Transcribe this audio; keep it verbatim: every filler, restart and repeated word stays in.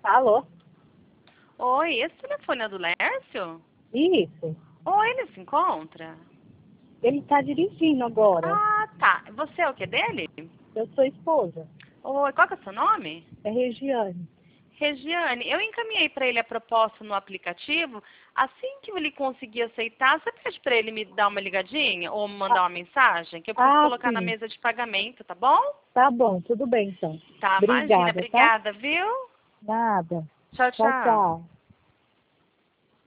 Alô? Oi, esse telefone é do Lércio? Isso. Oi, ele se encontra? Ele está dirigindo agora. Ah, tá. Você é o que dele? Eu sou esposa. Oi, qual que é o seu nome? É Regiane. Regiane, eu encaminhei para ele a proposta no aplicativo. Assim que ele conseguir aceitar, você pede para ele me dar uma ligadinha ou mandar uma mensagem, que eu preciso Ah, colocar na sim. mesa de pagamento, tá bom? Tá bom, tudo bem então. Tá, imagina, Obrigada, tá? obrigada, viu? Nada. Tchau, Tchau, tchau. tchau.